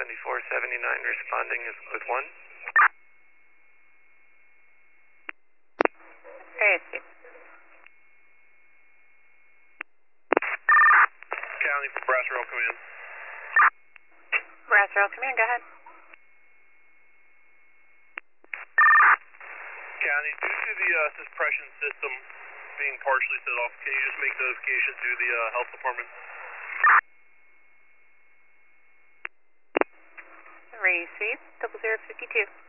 7479 responding with 1. ASC. County from Brass Rail Command. Brass Rail Command, go ahead. County, due to the suppression system being partially set off, can you just make notification to the health department? Receive 0052.